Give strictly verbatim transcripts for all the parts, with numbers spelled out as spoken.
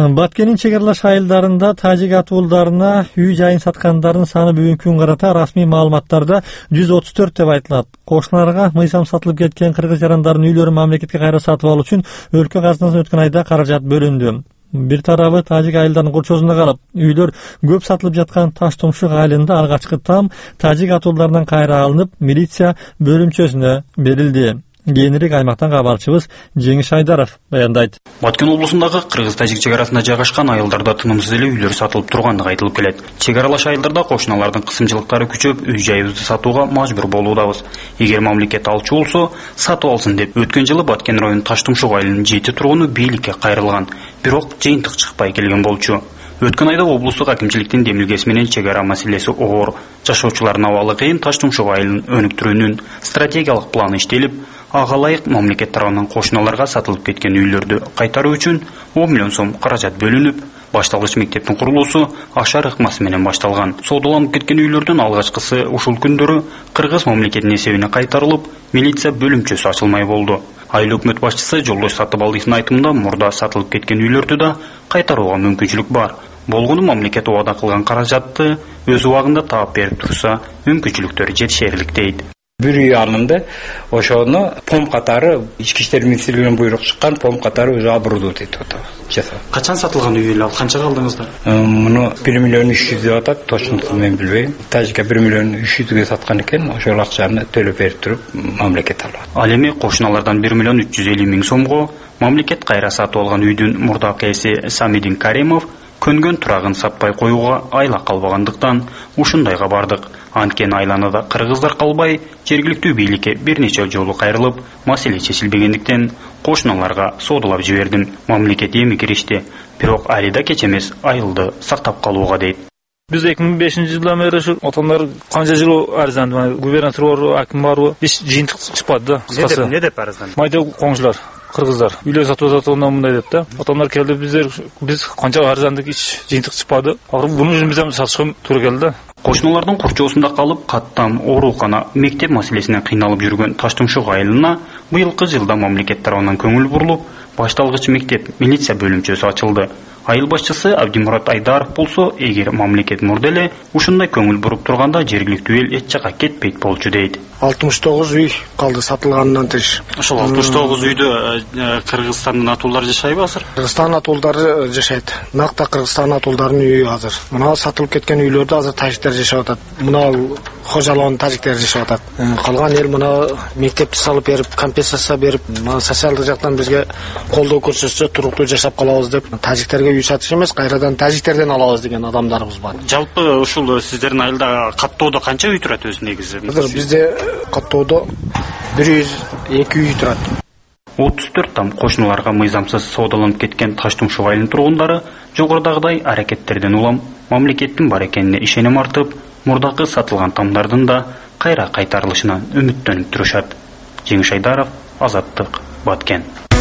Баткендин чек аралаш айылдарында тажик атуулдарына үй жайын саткандардын саны бүгүнкү күнгө карата расмий маалыматтарда жүз отуз төрт деп айтылат. Кошуналарга мыйзам сатылып кеткен кыргыз жарандардын үйлөрүн мамлекетке кайра сатып алуу үчүн өлкө казынасынан өткөн айда каражат бөлүндү. Бир тарабы тажик айылдарынын курчоосунда калып, үйлөр көп сатылып жаткан Таш Тумшук айылында алгачкы там тажик атуулдарынан кайра алынып, милиция бөлүмчөсүнө берилди. Кийинирээк аймактан кабарчыбыз Жеңиш Айдаров баяндайт. Баткен облусундагы кыргыз-тажик чек арасында жайгашкан айылдарда тынымсыз эле үйлөр сатылып тургандыгы айтылып келет. Чек аралаш айылдарда кошуналардын кысымчылыктары күчөп, үй жайыбызды сатууга мажбур болуудабыз. Эгер мамлекет алчу болсо, сатып алсын деп өткөн жылы Баткен районунун Таш Тумшук айылынын жети тургуну бийликке кайрылган, бирок жыйынтык чыкпай келген болчу. Өткөн айда облустук акимчиликтин демилгеси менен чек ара маселеси оор, жашоочулардын абалы кыйын Таш Тумшук айылын өнүктүрүүнүн стратегиялык планы иштелип, ага ылайык мамлекет тарабынан кошуналарга сатылып кеткен үйлөрдү кайтаруу үчүн он миллион сом каражат бөлүнүп, башталгыч мектептин курулуусу ашар ыкмасы менен башталган. Соодаланып кеткен үйлөрдүн алгачкысы ушул күндөрү кыргыз мамлекетинин эсебине кайтарылып, милиция бөлүмчөсү ачылмай болду. Айыл өкмөт башчысы Жолдош Сатыбалдиевдин айтымында мурда сатылып кеткен үйлөрдү да кайтарууга мүмкүнчүлүк бар. Болгону мамлекет убада кылган каражатты өз убагында таап берип турса, мүмкүнчүлүктөр жетишерлик дейт. Бир үй алынды, ошону пом катары ички иштер министрлигинен буйрук чыккан, пом катары өзү оборудовать этип атат. Качан сатылган үй ал? Канчага алдыңыздар? Муну бир миллион үч жүз деп атат, точносун мен билбейм. Тажикка бир миллион үч жүзгө саткан экен, ошол акчаны төлөп берип туруп мамлекет алат. Ал эми кошуналардан бир миллион үч жүз элүү миң сомго мамлекет кайра сатып алган үйдүн мурдакы ээси Самидин Каримов көнгөн турагын сатпай коюуга айла калбагандыктан ушундайга бардык. Анткени айланада кыргыздар калбай, жергиликтүү бийликке бир нече жолу кайрылып, маселе чечилбегендиктен кошуналарга соодалап жибердим. Мамлекет эми киришти, бирок али да кеч эмес айылды сактап калууга дейт. Биз эки миң бешинчи жылдан бери ушу отондар канча жыл арызданды, губернатор бар, аким бар, эч жыйынтык чыкпады да. Не деп арызданды? Майда коңшулар, кыргыздар үйлөр сатып ататындан мындай деп да. Отондар келди, биздер биз канча арыздандык, эч жыйынтык чыкпады. Акыры буну үчүн биз сатышка туура келди. Кошуналардын курчоосунда калып, каттам, оорукана, мектеп маселесинен кыйналып жүргөн Таш Тумшук айылына быйылкы жылда мамлекет тарабынан көңүл бурулуп, башталгыч мектеп, милиция бөлүмчөсү ачылды. Айыл башчысы Абдимурат Айдаров болсо, эгер мамлекет мурда эле ушундай көңүл буруп турганда жергиликтүү эл эч жака кетпейт болчу дейт. алтымыш тогуз үй калды сатылганынан тыш. Ошол алтымыш тогуз үйдө Кыргызстандын атуулдары жашайбы азыр? Кыргызстан атуулдары жашайт. Накта Кыргызстан атуулдарынын үйү азыр. Мына сатылып кеткен үйлөрдө азыр тажиктер жашап атат. Мына кожалоонун тажиктери жашап атат. Калган эл мына мектепти салып берип, компенсация берип, мына социалдык жактан бизге колдоо көрсөтсө туруктуу жашап калабыз деп, тажиктерге үй сатыш эмес, кайрадан тажиктерден алабыз деген адамдарыбыз бар. Жалпы ушул сиздердин айылда каттоодо канча үй турат өзү негизи? Азыр бизде каттоодо бир жүз эки үй турат. отуз төрт там кошуналарга мыйзамсыз соодаланып кеткен Таш Тумшук айылынын тургундары жогорудагыдай аракеттерден улам мамлекеттин бар экенине ишеним артып, мурдакы сатылган тамдардын да кайра кайтарылышынан үмүттөнүп турушат. Жеңиш Айдаров, Азаттык, Баткен.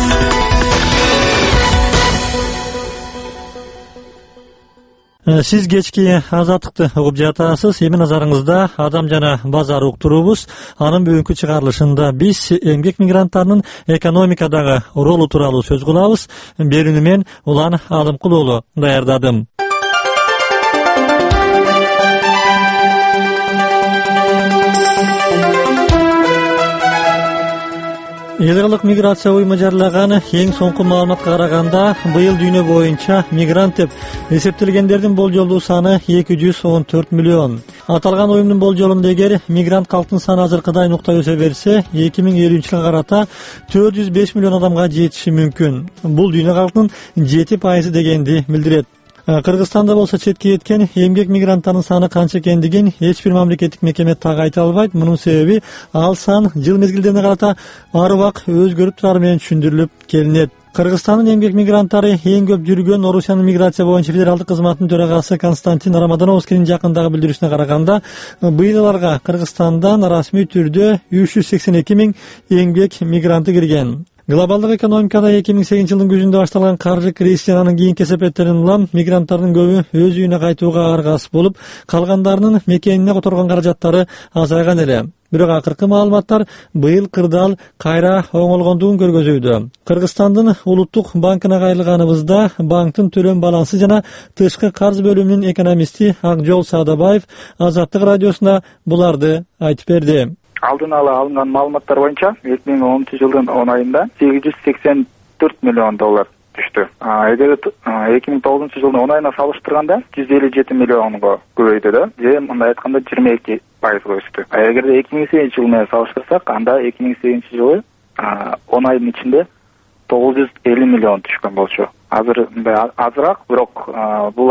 Сиз кечки Азаттыкты угуп жатасыз. Эми назарыңызда Адам жана базар уктуруубуз. Анын бүгүнкү чыгарылышында биз эмгек мигранттарынын экономикадагы ролу тууралуу сөз кылабыз. Берүүнү мен Улан Алымкул уулу даярдадым. Элдик миграция уюму жарылаган эң соңку маалыматка караганда, быйыл дүйнө боюнча мигрант деп эсептелгендердин болжолдуу саны эки жүз он төрт миллион. Аталган уюмдун болжолунда эгер мигрант калктын саны азыркыдай нуктай өсө берсе, эки миң элүүнчү жылга карата төрт жүз беш миллион адамга жетиши мүмкүн. Бул дүйнө калктын жети пайызы дегенди билдирет. Кыргызстанда болсо четке кеткен эмгек мигранттарынын саны канча экендигин эч бир мамлекеттик мекеме так айта албайт. Мунун себеби ал сан жыл мезгилдерине карата ар убак өзгөрүп турары менен түшүндүрүлүп келинет. Кыргызстандын эмгек мигранттары эң көп жүргөн Орусиянын миграция боюнча федералдык кызматынын төрагасы Константин Рамадановскийдин жакындагы билдирүүсүнө караганда, быйыл аларга Кыргызстандан расмий түрдө үч жүз сексен эки миң эмгек мигранты кирген. Глобалдык экономикада эки миң сегизинчи жылдын күзүндө башталган каржы кризисинен анын кийинки эсепеттеринен улам мигранттардын көбү өз үйүнө кайтууга аргасыз болуп, калгандарынын мекенине которгон каражаттары азайган эле. Бирок акыркы маалыматтар быйыл кырдаал кайра оңолгондугун көргөзүүдө. Кыргызстандын улуттук банкына кайрылганыбызда банктын төлөм балансы жана тышкы карыз бөлүмүнүн экономисти Акжол Садабаев Азаттык радиосуна буларды айтып берди. Алдын ала алынган маалыматтар боюнча эки миң онунчу жылдын он айында сегиз жүз сексен төрт миллион доллар түштү. Эгер эки миң тогузунчу жылдын он айына салыштырганда жүз элүү жети миллионго көбөйдү да, же мындай айтканда жыйырма эки пайызга өстү. Эгерде эки миң сегизинчи жыл менен салыштырсак, анда эки миң сегизинчи жылы он айдын ичинде тогуз жүз элүү миллион түшкөн болчу. Азыр азыраак, бирок бул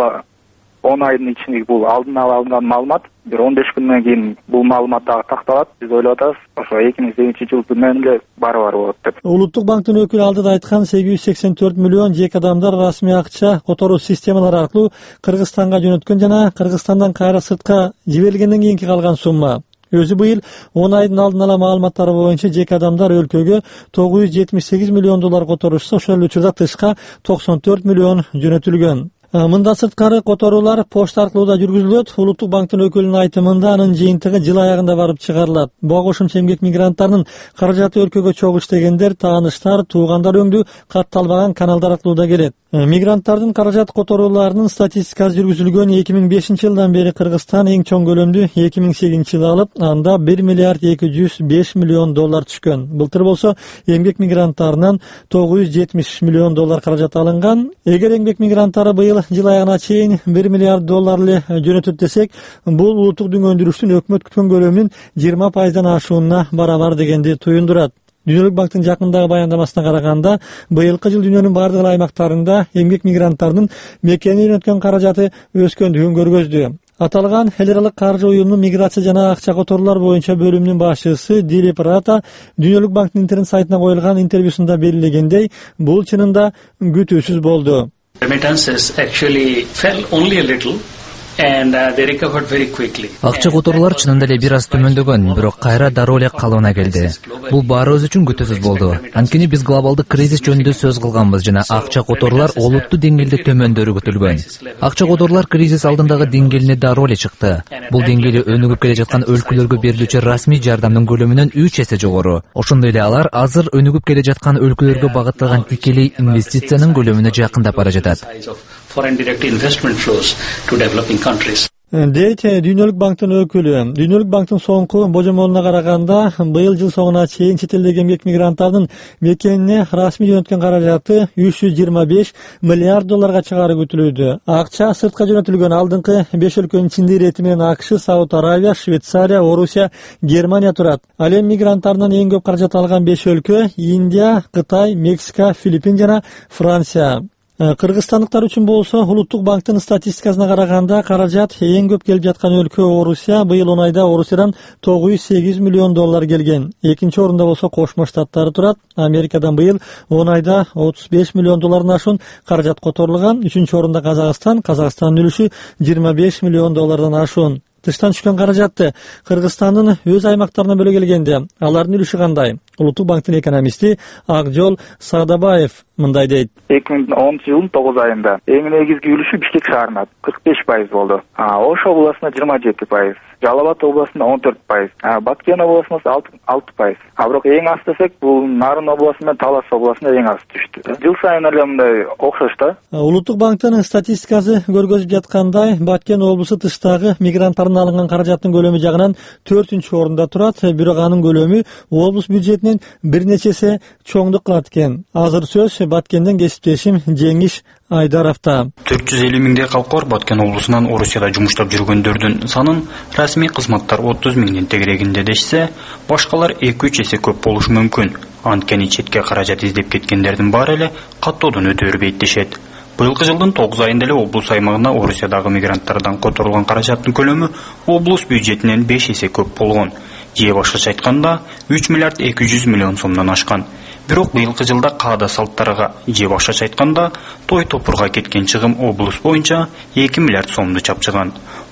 он айдын ичиндеги бул алдын ала алынган маалымат. Бир он беш күндөн кийин бул маалымат дагы такталат. Биз ойлоп атабыз, ошо эки миң сегизинчи жылы менен эле барабар болот деп. Улуттук банктын өкүлү алдыда айткан сегиз жүз сексен төрт миллион жеке адамдар расмий акча которуу системалары аркылуу Кыргызстанга жөнөткөн жана Кыргызстандан кайра сыртка жиберилгенден кийинки калган сумма. Өзү быйыл он айдын алдын ала маалыматтары боюнча жеке адамдар өлкөгө тогуз жүз жетимиш сегиз миллион доллар которушса, ошол учурда тышка токсон төрт миллион жөнөтүлгөн. Мында сырткары которуулар почта аркылуу да жүргүзүлөт. Улуттук банктын өкүлүнүн айтымында анын жыйынтыгы жыл аягында барып чыгарылат. Буга кошумча эмгек мигранттарынын каражаты өлкөгө чогуу иштегендер, тааныштар, туугандар өңдүү катталбаган каналдар аркылуу да келет. Мигранттардын каражат которууларынын статистикасы жүргүзүлгөн эки миң бешинчи жылдан бери Кыргызстан эң чоң көлөмдүү эки миң сегизинчи жылы алып, анда бир миллиард эки жүз беш миллион доллар түшкөн. Былтыр болсо эмгек мигранттарынан тогуз жүз жетимиш миллион доллар каражат алынган. Эгер эмгек мигранттары быйыл жыл аягына чейин бир миллиард доллар эле жөнөтөт десек, бул улуттук дүңгөндүрүштүн өкмөт күткөн көлөмүнүн жыйырма пайыздан ашуунуна барабар дегенди туюндурат. Дүйнөлүк банктын жакындагы баяндамасына караганда, быйылкы жыл дүйнөнүн бардык аймактарында эмгек мигранттарынын мекени жөнөткөн каражаты өскөндүгүн көргөздү. Аталган эл аралык каржы уюмунун миграция жана акча которуулар боюнча бөлүмүнүн башчысы Дилип Рата Дүйнөлүк банктын интернет сайтына коюлган интервьюсунда белгилегендей, бул чынында күтүүсүз болду. Remittances actually fell only a little and uh, they recovered very quickly. Акча которуулар чынында эле бир аз төмөндөгөн, бирок кайра дароо эле калыбына келди. Бул баарыбыз үчүн күтүүсүз болду. Анткени биз глобалдык кризис жөнүндө сөз кылганбыз жана акча которуулар олуттуу деңгээлде төмөндөрү күтүлгөн. Акча которуулар кризис алдындагы деңгээлине дароо эле чыкты. Бул деңгээли өнүгүп келе жаткан өлкөлөргө берилүүчү расмий жардамдын көлөмүнөн үч эсе жогору. Ошондой эле алар азыр өнүгүп келе жаткан өлкөлөргө багытталган тикелей инвестициянын көлөмүнө жакындап бара жатат. Foreign direct investment flows to developing countries. Дейт Дүйнөлүк банктын өкүлү. Дүйнөлүк банктын соңку божомолуна караганда, быйыл жыл соңуна чейин чет элдеги эмгек мигранттардын мекенине расмий жөнөткөн каражаты үч жүз жыйырма беш миллиард долларга чыгары күтүлүүдө. Акча сыртка жөнөтүлгөн алдыңкы беш өлкөнүн ичинде ирети менен АКШ, Сауд Аравия, Швейцария, Орусия, Германия турат. Ал эми мигранттарынан эң көп каражат алган беш өлкө Индия, Кытай, Мексика, Филиппин жана Франция. Кыргызстандыктар үчүн болсо, улуттук банктын статистикасына караганда, каражат эң көп келип жаткан өлкө Орусия. Быйыл он айда Орусиядан тогуз жүз сегиз миллион доллар келген. Экинчи орунда болсо Кошмо Штаттары турат. Америкадан быйыл он айда отуз беш миллион доллардан ашуун каражат которулган. Үчүнчү орунда Казакстан. Казакстандын үлүшү жыйырма беш миллион доллардан ашуун. Тыштан түшкөн каражатты Кыргызстандын өз аймактарына бөлө келгенде, алардын үлүшү кандай? Улуттук банктын экономисти Акжол Садабаев мындай дейт. эки миң онунчу жылдын тогуз айында эң негизги үлүшү Бишкек шаарына кырк беш пайыз болду. Ош областына жыйырма жети пайыз, Жалал Абад областына он төрт пайыз, Баткен областына алты пайыз. А бирок эң аз десек, бул Нарын областы менен Талас областына эң аз түштү. Жыл сайын эле мындай окшош да. Улуттук банктын статистикасы көргөзүп жаткандай, Баткен облусу тыштагы мигранттардын алынган каражаттын көлөмү жагынан төртүнчү орунда турат, бирок анын көлөмү облус бюджетинен бир нечесе чоңдук кылат экен. Азыр сөз Баткенден кесиптешим Жеңиш Айдаровта. төрт жүз элүү миңдей калк бар Баткен облусунан Орусияда жумуштап жүргөндөрдүн санын расмий кызматтар отуз миңден тегерегинде дешсе, башкалар эки үч эсе көп болушу мүмкүн. Анткени четке каражат издеп кеткендердин баары эле каттоодон өтө бербейт дешет. Быйылкы жылдын тогуз айында эле облус аймагына Орусиядагы мигранттардан которулган каражаттын көлөмү облус бюджетинен беш эсе көп болгон. Же башкача айтканда үч миллиард эки жүз миллион сомдон ашкан. Бирок быйылкы жылда каада салттарга, же башкача айтканда той топурга кеткен чыгым облус боюнча эки миллиард сомду чапчыган.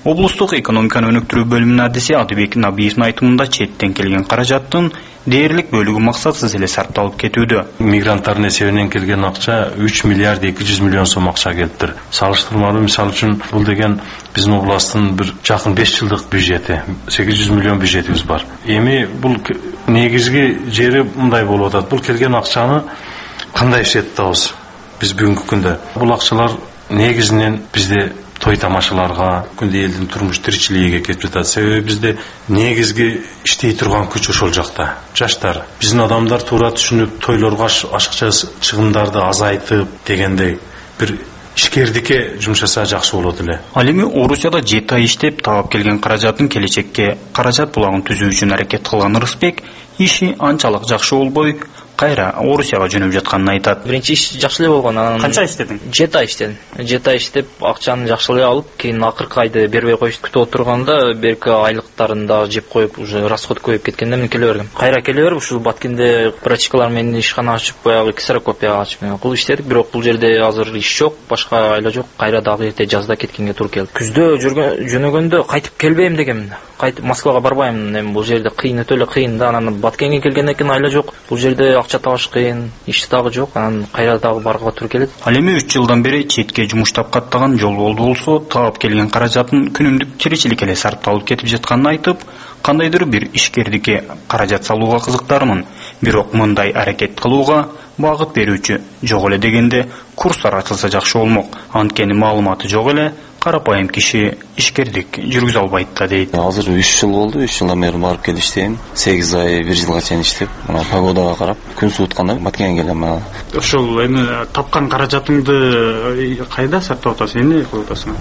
Облустук экономиканы өнүктүрүү бөлүмүнүн адиси Адыбек Набиевдин айтымында четтен келген каражаттын дээрлик бөлүгү максатсыз эле сарпталып кетүүдө. Мигранттардын эсебинен келген акча үч миллиард эки жүз миллион сом акча келиптир. Салыштырмалуу мисалы үчүн бул деген биздин областтын бир жакын беш жылдык бюджети, сегиз жүз миллион бюджетибиз бар. Эми бул негизги жери мындай болуп атат. Бул келген акчаны кандай иштетип атабыз биз бүгүнкү күндө? Бул акчалар негизинен бизде той тамашаларга, күндө элдин турмуш тиричилигиге кетип жатат. Себеби бизде негизги иштей турган күч ошол жакта. Жаштар, биздин адамдар туура түшүнүп, тойлорго ашыкча чыгымдарды азайтып дегендей бир ишкердикке жумшаса жакшы болот эле. Ал эми Орусияда жети ай иштеп таап келген каражатын келечекке каражат булагын түзүү үчүн аракет кылган Ырысбек иши анчалык жакшы болбой, кайра Орусияга жөнөп жатканын айтат. Биринчи иш жакшы эле болгон. Анан канча иштедиң? жети ай иштедим. жети ай иштеп, акчаны жакшы эле алып, кийин акыркы айды бербей коюшту күтүп отурганда, берки айлыктарында жеп коюп, уже расход көбөйүп кеткенде мен келе бергем. Кайра келе берип, ушул Баткенде практикалар менен ишкана ачып, баягы ксерокопия ачып, кул иштедик, бирок бул жерде азыр иш жок, башка айла жок. Кайра дагы эрте жазда кеткенге туура келди. Күздө жүргөн жөнөгөндө кайтып келбейм дегем. Кайтып Москвага барбайм, эми бул жерде кыйын, өтө эле кыйын да. Анан Баткенге келгенден кийин айла жок. Бул жерде акча табыш кыйын, иш дагы жок. Анан кайра дагы барууга туура келет. Ал эми үч жылдан бери четке жумуштап каттаган жол болду болсо, таап келген каражатын күнүмдүк тиричилик эле сарпталып кетип жатканын айтып, кандайдыр бир ишкердикке каражат салууга кызыктармын. Бирок мындай аракет кылууга багыт берүүчү жок эле дегенде курстар ачылса жакшы болмок. Анткени маалыматы жок эле карапайым киши ишкердик жүргүзө албайт да дейт. Азыр үч жыл болду, үч жылдан бери барып келип иштейм. сегиз ай, бир жылга чейин иштеп, мына погодага карап, күн суытканда Баткенге келем. Ошол эми тапкан каражатыңды кайда сарптап атасың, эмне кылып атасың?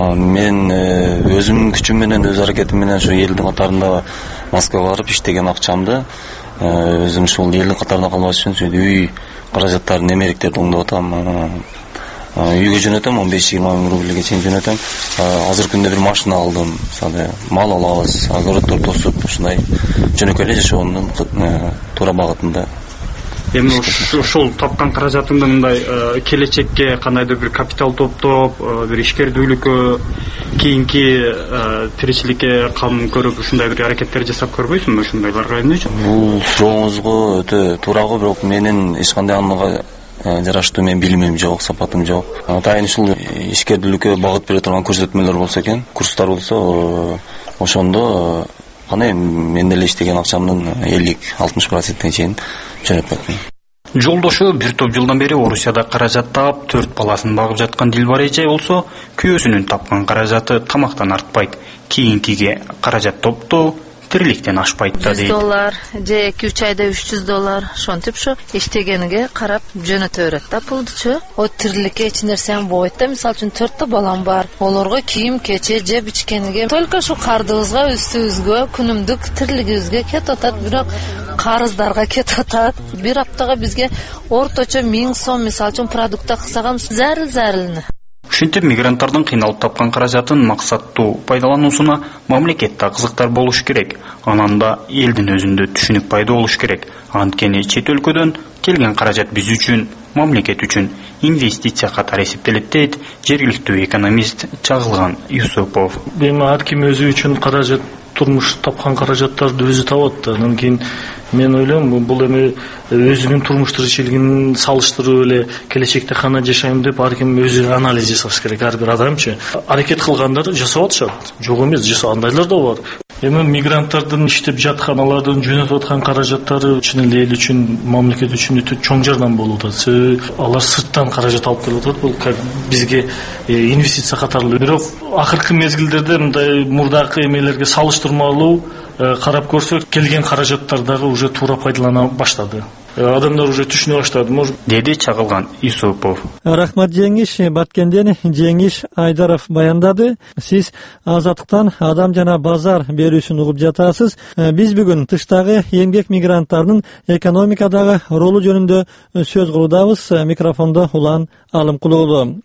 Мен өзүмдүн күчүм менен, өз аракетим менен ушу элдин катарында Москвага барып иштеген акчамды өзүм ушул элдин катарында калбаш үчүн үй каражаттарын, эмеректерди оңдоп атам. Үйгө жөнөтөм, он беш жыйырма миң рубльге чейин жөнөтөм. Азыр күндө бир машина алдым. Мисалы, мал алабыз, огороддор тосуп, ушундай жөнөкөй эле жашоонун туура багытында. Эми ошол тапкан каражатыңды мындай келечекке кандайдыр бир капитал топтоп, бир ишкердүүлүккө, кийинки тиричиликке кам көрүп, ушундай бир аракеттер жасап көрбөйсүңбү? Ушундайларга эмне үчүн? Бул сурооңузго өтө туурагы, бирок менин эч кандай анга жараштуу мен билимим жок, сапатым жок. Атайын ушул ишкердүүлүккө багыт бере турган көрсөтмөлөр болсо экен, курстар болсо, ошондо кандай мен деле иштеген акчамдын элүү алтымыш процентине чейин жөнөтмөкмүн. Жолдошу бир топ жылдан бери Орусияда каражат таап, төрт баласын багып жаткан Дилбар эже болсо, күйөөсүнүн тапкан каражаты тамактан артпайт. Кийинкиге каражат топтоо тириликтен ашпайт да дейт. жүз доллар же эки үч айда үч жүз доллар ошентип ушу иштегениге карап жөнөтө берет да пулдучу. О тириликке эч нерсем болбойт да. Мисалы үчүн төрттө балам бар. Олорго кийим кече жеп ичкениге только ушу кардыбызга, үстүбүзгө, күнүмдүк тирилигибизге кетип атат, бирок карыздарга кетип атат. Бир аптага бизге орточо миң сом мисалы үчүн продукта кылсагам зарыл-зарылны. Ушинтип мигранттардын кыйналып тапкан каражатын максаттуу пайдалануусуна мамлекетте кызыктар болуш керек. Анан да элдин өзүндө түшүнүк пайда болуш керек. Анткени чет өлкөдөн келген каражат биз үчүн, мамлекет үчүн инвестиция катары эсептелет дейт жергиликтүү экономист Чагылган Юсупов. Эми ар ким өзү үчүн каражат, турмуш тапкан каражаттарды өзү табат да. Анан кийин мен ойлойм, бул эми өзүнүн турмуш тиричилигин салыштырып эле келечекте кандай жашайм деп ар ким өзү анализ жасаш керек. Ар бир адамчы аракет кылгандар жасап атышат. Жок эмес, жасагандайлар да бар. Эми мигранттардын иштеп жаткан, алардын жөнөтүп аткан каражаттары чын эле эл үчүн, мамлекет үчүн өтө чоң жардам болуп атат. Алар сырттан каражат алып келип атат. Бул бизге инвестиция катарлуу. Бирок акыркы мезгилдерде мындай мурдакы эмелерге салыштырмалуу карап көрсөк, келген каражаттар дагы уже туура пайдалана баштады. Адамдар уже түшүнө баштады, может, деди Чагылган Юсупов. Рахмат Жеңиш, Баткенден Жеңиш Айдаров баяндады. Сиз Азаттыктан адам жана базар берүүсүн угуп жатасыз. Биз бүгүн тыштагы эмгек мигранттарынын экономикадагы ролу жөнүндө сөз кылуудабыз. Микрофондо Улан Алымкулуулу.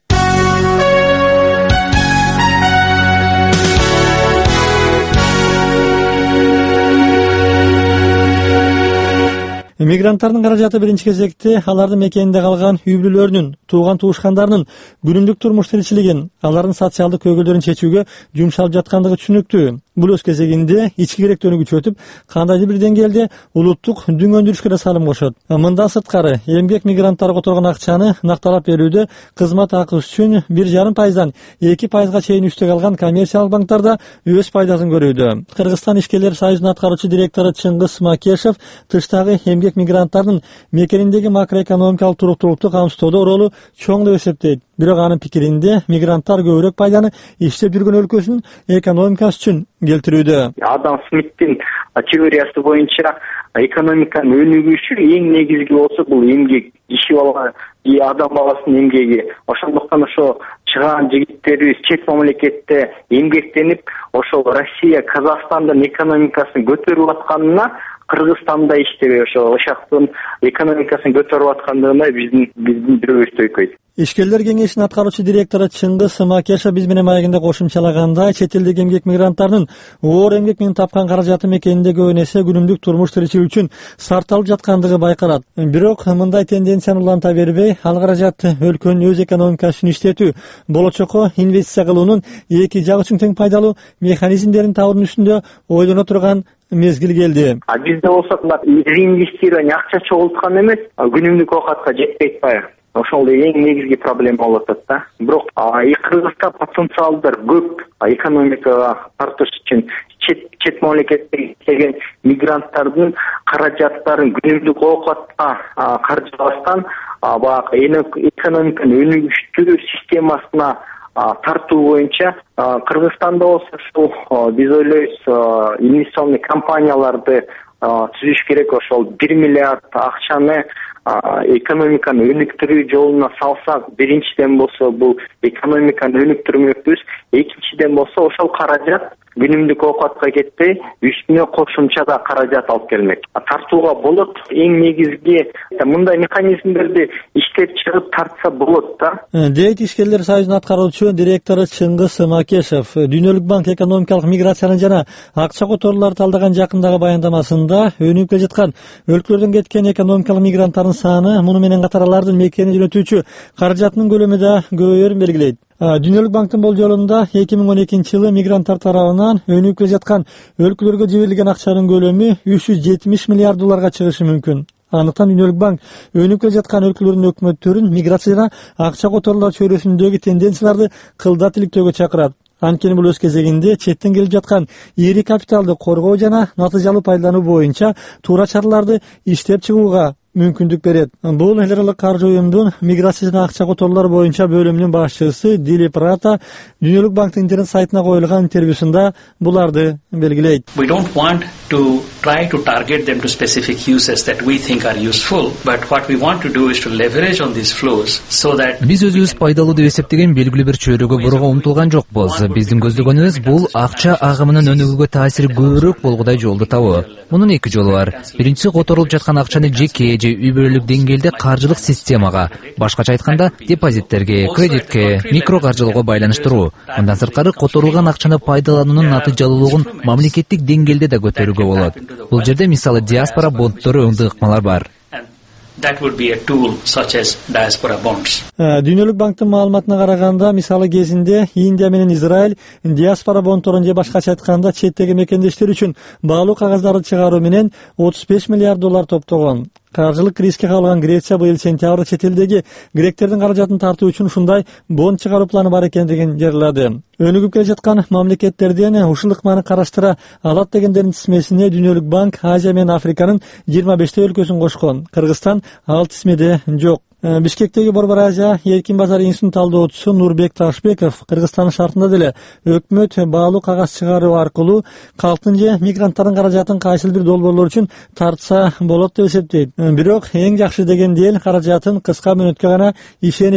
Мигранттардын каражаты биринчи кезекте алардын мекенинде калган үй бүлөлөрүнүн, тууган туушкандарынын күнүмдүк турмуш тиричилигин, алардын социалдык көйгөйлөрүн чечүүгө жумшалып жаткандыгы түшүнүктүү. Бул өз кезегинде ички керектөөнү күчөтүп, кандайдыр бир деңгээлде улуттук дүңгөндүрүшкө да салым кошот. Мындан сырткары, эмгек мигранттары которгон акчаны накталап берүүдө кызмат акысы үчүн бир жарым пайыздан эки пайызга чейин үстөк алган коммерциялык банктар да өз пайдасын көрүүдө. Кыргызстан ишкерлер союзунун аткаруучу директору Чыңгыз Макешев тыштагы эмгек мигранттардын мекениндеги макроэкономикалык туруктуулукту камсыздоодо ролу чоң деп эсептейт. Бирок анын пикиринде мигранттар көбүрөөк пайданы иштеп жүргөн өлкөсүнүн экономикасы үчүн келтирүүдө. Адам Смиттин теориясы боюнча экономиканын өнүгүшү эң негизги болсо бул эмгек, иши алган адам баласынын эмгеги. Ошондуктан ошо чыган жигиттерибиз чет мамлекетте эмгектенип, ошол Россия, Казакстандын экономикасын көтөрүп атканына Кыргызстанда иштебей ошо ошактын экономикасын көтөрүп аткандыгына биздин биздин бирөөбүз төйкөйт. Ишкерлер кеңешинин аткаруучу директору Чыңгыз Макешев биз менен маегинде кошумчалагандай, чет элдик эмгек мигранттарынын оор эмгек менен тапкан каражаты мекенинде көп эсе күнүмдүк турмуш тиричилик үчүн сарталып жаткандыгы байкалат. Бирок мындай тенденцияны уланта бербей, ал каражат өлкөнүн өз экономикасы үчүн иштетүү, болочокко инвестиция кылуунун эки жак үчүн тең пайдалуу механизмдерин табуунун үстүндө ойлоно турган мезгил келди. А бизде болсо реинвестирование акча чогулткан эмес, күнүмдүк оокатка жетпей атпайбы? Ошол эң негизги проблема болуп атат да. Бирок Кыргызда потенциалдар көп экономикага тартыш үчүн. Чет чет мамлекетте иштеген мигранттардын каражаттарын күнүмдүк оокатка каржылабастан баягы экономиканын өнүгүштүрүү системасына тартуу боюнча Кыргызстанда болсо ушул биз ойлойбуз инвестиционный компанияларды түзүш керек. Ошол бир миллиард акчаны экономиканы өнүктүрүү жолуна салсак, биринчиден болсо бул экономиканы өнүктүрмөкпүз, экинчиден болсо ошол каражат күнүмдүк оокатка кетпей, үстүнө кошумча да каражат алып келмек. Тартууга болот. Эң негизги мындай механизмдерди иштеп чыгып тартса болот да. Дейт ишкерлер союзунун аткаруучу директору Чыңгыз Макешев. Дүйнөлүк банк экономикалык миграцияны жана акча которууларды алдаган жакындагы баяндамасында өнүгүп келе жаткан өлкөлөрдөн кеткен экономикалык мигранттардын саны, муну менен катар алардын мекенин жөнөтүүчү каражатынын көлөмү да көбөйөрүн белгилейт. Дүйнөлүк банктын болжолунда эки миң он экинчи жылы мигранттар тарабынан өнүгүп келе жаткан өлкөлөргө жиберилген акчанын көлөмү үч жүз жетимиш миллиард долларга чыгышы мүмкүн. Андыктан Дүйнөлүк банк өнүгүп келе жаткан өлкөлөрдүн өкмөттөрүн миграцияда акча которуулар чөйрөсүндөгү тенденцияларды кылдат иликтөөгө чакырат. Анткени бул өз кезегинде четтен келип жаткан ири капиталды коргоо жана натыйжалуу пайдалануу боюнча туура чараларды иштеп чыгууга мүмкүндүк берет. Бул эл аралык каржы уюмдун миграция жана акча которуулар боюнча бөлүмүнүн башчысы Дилип Рата Дүйнөлүк банктын интернет сайтына коюлган интервьюсунда буларды белгилейт. We don't want to try to target them to specific uses that we think are useful, but what we want to do is to leverage on these flows so that Биз өзүбүз пайдалуу деп эсептеген белгилүү бир чөйрөгө бурууга умтулган жокпуз. Биздин көздөгөнүбүз бул акча агымынын өнүгүүгө таасири көбүрөөк болгудай жолду табуу. Мунун эки жолу бар. Биринчиси которулуп жаткан акчаны жеке же үй бүлөлүк деңгээлде каржылык системага, башкача айтканда депозиттерге, кредитке, микро каржылоого байланыштыруу. Мындан сырткары которулган акчаны пайдалануунун натыйжалуулугун мамлекеттик деңгээлде да көтөрүүгө болот. Бул жерде мисалы диаспора бонддору өңдүү ыкмалар бар. that would be a tool such as diaspora bonds. Дүйнөлүк банктын маалыматына караганда, мисалы кезинде Индия менен Израиль диаспора бонддорун же башкача айтканда четтеги мекендештер үчүн баалуу кагаздарды чыгаруу менен отуз беш миллиард доллар топтогон. Каржылык кризиске калган Греция быйыл сентябрда чет элдеги гректердин каражатын тартуу үчүн ушундай бонд чыгаруу планы бар экендигин жарыялады. Өнүгүп келе жаткан мамлекеттерден ушул ыкманы караштыра алат дегендердин тизмесине Дүйнөлүк банк Азия менен Африканын жыйырма беште өлкөсүн кошкон. Кыргызстан ал тизмеде жок. Бишкектеги Борбор Азия эркин базар институтунун талдоочусу Нурбек Ташбеков Кыргызстандын шартында деле өкмөт баалуу кагаз чыгаруу аркылуу калктын же мигранттардын каражатын кайсыл бир долбоорлор үчүн тартса болот деп эсептейт. Бирок эң жакшы дегенди эл каражатын кыска мөөнөткө гана ишенип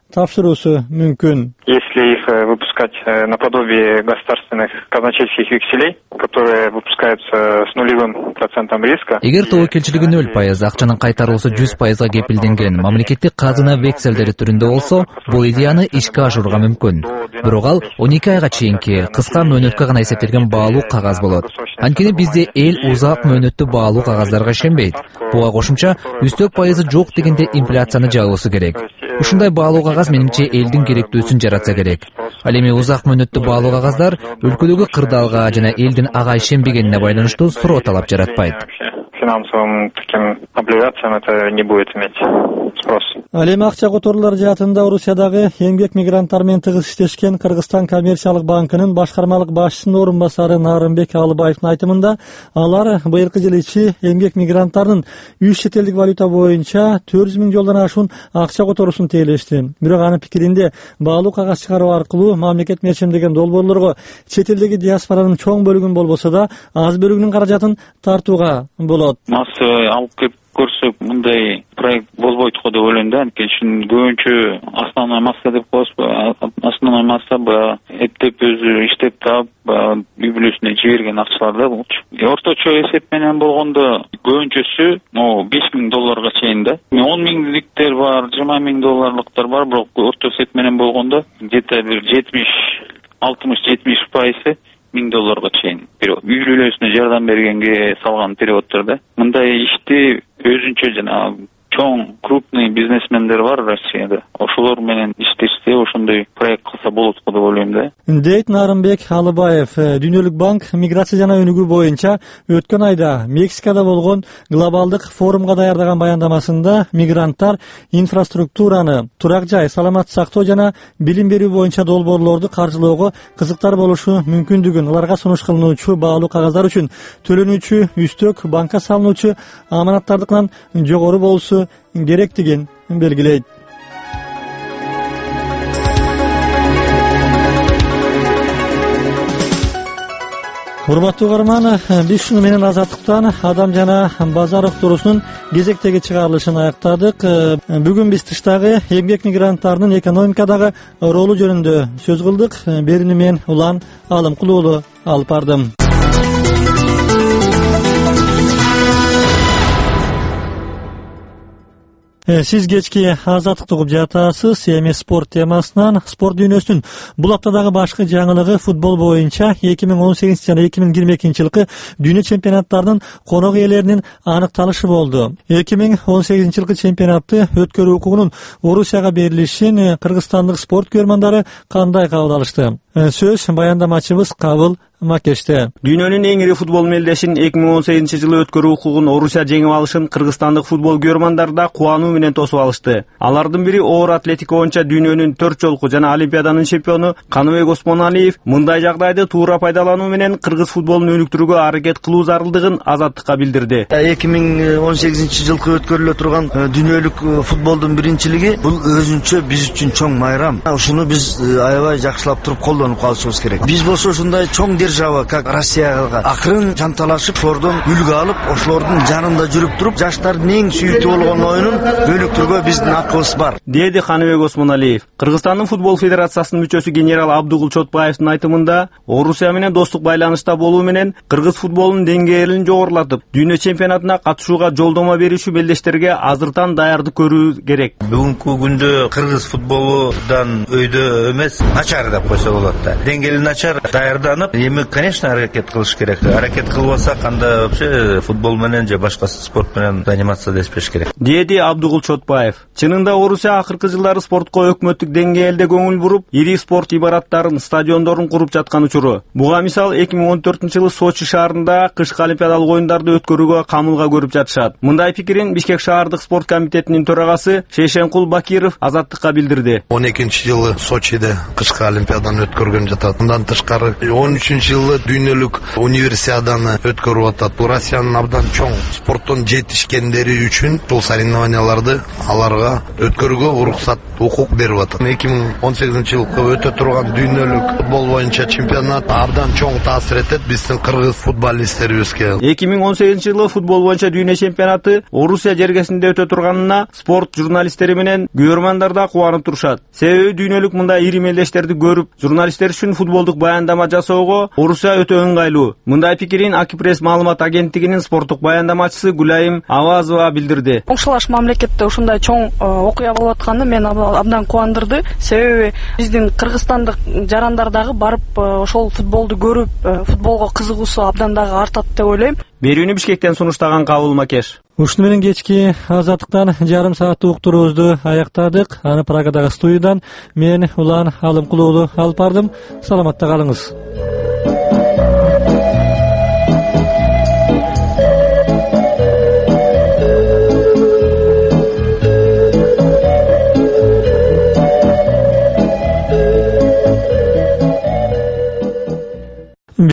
тапшыруусу мүмкүн. Если их выпускать наподобие государственных казначейских векселей, которые выпускаются с нулевым процентом риска. Эгер тобокелчилиги нөл пайыз, акчанын кайтаруусу жүз пайызга кепилденген мамлекеттик казына векселдери түрүндө болсо, бул идеяны ишке ашырууга мүмкүн. Бирок ал он эки айга чейинки кыска мөөнөткө гана эсептелген баалуу кагаз болот. Анткени бизде эл узак мөөнөттүү баалуу кагаздарга ишенбейт. Буга кошумча үстөк пайызы жок дегенде инфляцияны жабуусу керек. Ушундай баалуу кагаз менимче элдин керектүүсүн жаратса керек. Ал эми узак мөөнөттүү баалуу кагаздар өлкөдөгү кырдаалга жана элдин ага ишенбегенине байланыштуу суроо талап жаратпайт. Финансовым таким облигациям это не будет иметь спрос. Ал эми акча которуулар жаатында Орусиядагы эмгек мигранттар менен тыгыз иштешкен Кыргызстан коммерциялык банкынын башкармалык башчысынын орун басары Нарымбек Алыбаевдин айтымында, алар быйылкы жылы ичи эмгек мигранттарынын үч четелдик валюта боюнча төрт жүз миң жолдон ашуун акча которуусун тейлешти. Бирок анын пикиринде баалуу кагаз чыгаруу аркылуу мамлекет мерчемдеген долбоорлорго чет элдеги диаспоранын чоң бөлүгүн болбосо да аз бөлүгүнүн каражатын тартууга болот. Массовый алып келип көрсөк, мындай проект болбойт го деп ойлойм да. Анткени көбүнчө основной масса деп коебузбу, основной масса баягы эптеп өзү иштеп таап, үй бүлөсүнө жиберген акчалар да болчу. Орточо эсеп менен болгондо көбүнчөсү беш миң долларга чейин да. он миңдиктер бар, жыйырма миң долларлыктар бар, бирок орто эсеп менен болгондо где-то бир жетимиш алтымыш жетимиш пайызы миң долларга чейин. Үй бүлөсүнө жардам бергенге салган переводдор да. Мындай ишти өзүнчө жана чоң крупный бизнесмендер бар Россияда. Ошолор менен иштешсе, ошондой проект кылса болот го деп ойлойм да. Дейт Нарымбек Алыбаев. Дүйнөлүк банк миграция жана өнүгүү боюнча өткөн айда Мексикада болгон глобалдык форумга даярдаган баяндамасында мигранттар инфраструктураны, турак жай, саламат сактоо жана билим берүү боюнча долбоорлорду каржылоого кызыктар болушу мүмкүндүгүн, аларга сунуш кылынуучу баалуу кагаздар үчүн төлөнүүчү үстөк банкка салынуучу аманаттардыкынан жогору болушу керектигин белгилейт. Урматтуу угарман, биз шуну менен Азаттыктан адам жана базар уктуруусунун кезектеги чыгарылышын аяктадык. Бүгүн биз тыштагы эмгек мигранттарынын экономикадагы ролу жөнүндө сөз кылдык. Берүүнү мен Улан Алымкулуу алып бардым. Сиз кечки Азаттыкты угуп жатасыз. Эми спорт темасынан спорт дүйнөсүнүн бул аптадагы башкы жаңылыгы футбол боюнча эки миң он сегизинчи жана эки миң жыйырма экинчи жылкы дүйнө чемпионаттарынын конок ээлеринин аныкталышы болду. эки миң он сегизинчи жылкы чемпионатты өткөрүү укугунун Орусияга берилишин кыргызстандык спорт көрмандары кандай кабыл алышты? Сөз баяндамачыбыз Кабыл Макеште. Дүйнөнүн эң ири футбол мелдешин эки миң он сегизинчи жылы өткөрүү укугун Орусия жеңип алышын кыргызстандык футбол көрмандары да кубануу менен тосуп алышты. Алардын бири оор атлетика боюнча дүйнөнүн төрт жолку жана Олимпиаданын чемпиону Каныбек Осмоналиев мындай жагдайды туура пайдалануу менен кыргыз футболун өнүктүрүүгө аракет кылуу зарылдыгын Азаттыкка билдирди. эки миң он сегизинчи жылкы өткөрүлө турган дүйнөлүк футболдун биринчилиги бул өзүнчө биз үчүн чоң майрам. Ушуну биз аябай жакшылап туруп колдонуп калышыбыз керек. Биз болсо ушундай чоң держава как Россияга акырын жанталашып, ошолордон үлгү алып, ошолордун жанында жүрүп туруп, жаштардын эң сүйүктүү болгон оюнун өнүктүрүүгө биздин акыбыз бар, деди Каныбек Осмоналиев. Кыргызстандын футбол федерациясынын мүчөсү генерал Абдугул Чотбаевдин айтымында, Орусия менен достук байланышта болуу менен кыргыз футболунун деңгээлин жогорулатып, дүйнө чемпионатына катышууга жолдомо берүүчү белдештерге азыртан даярдык көрүү керек. Бүгүнкү күндө кыргыз футболудан өйдө эмес, начар деп койсо болот да. Деңгээли начар, даярданып, эми конечно аракет кылыш керек. Аракет кылбаса кандай вообще футбол менен же башка спорт менен заниматься деспеш керек, деди Абдугул Чотбаев. Чынында Орусия акыркы жылдары спортко өкмөттүк деңгээлде көңүл буруп, ири спорт имараттарын, стадиондорун куруп жаткан учуру. Буга мисал эки миң он төртүнчү жылы Сочи шаарында кышкы олимпиадалык оюндарды өткөрүүгө камылга көрүп жатышат. Мындай пикирин Бишкек шаардык спорт комитетинин төрагасы Шейшенкул Бакиров Азаттыкка билдирди. он экинчи жылы Сочиде кышкы олимпиаданы өткөргөн жатат. Мындан тышкары он үчүнчү жылы дүйнөлүк универсиаданы өткөрүп атат. Бул Россиянын абдан чоң спорттон жетишкендери үчүн бул соревнованияларды аларга өткөрүүгө уруксат, укук берип атат. эки миң он сегизинчи жылкы өтө турган дүйнөлүк футбол боюнча чемпионат абдан чоң таасир этет биздин кыргыз футболисттерибизге. эки миң он сегизинчи жылы футбол боюнча дүйнө чемпионаты Орусия жергесинде өтө турганына спорт журналисттери менен көрөрмандар да кубанып турушат. Себеби дүйнөлүк мындай ири мелдештерди көрүп, журналисттер үчүн футболдук баяндама жасоого Орусия өтө ыңгайлуу. Мындай пикирин Акипресс маалымат агенттигинин спорттук баяндамачысы Гүлайым Авазова билдирди. Оңшылаш мамлекетте ушундай чоң окуя болуп атканы мен абдан кубандырды. Себеби биздин кыргызстандык жарандар дагы барып ошол футболду көрүп, футболго кызыгуусу абдан дагы артат деп ойлойм. Берүүнү Бишкектен сунуштаган Кабыл Макеш. Ушуну менен кечки азаттыктан жарым сааттык уктуруубузду аяктадык. Аны Прагадагы студиядан мен Улан Алымкулуулу алып бардым. Саламатта калыңыз.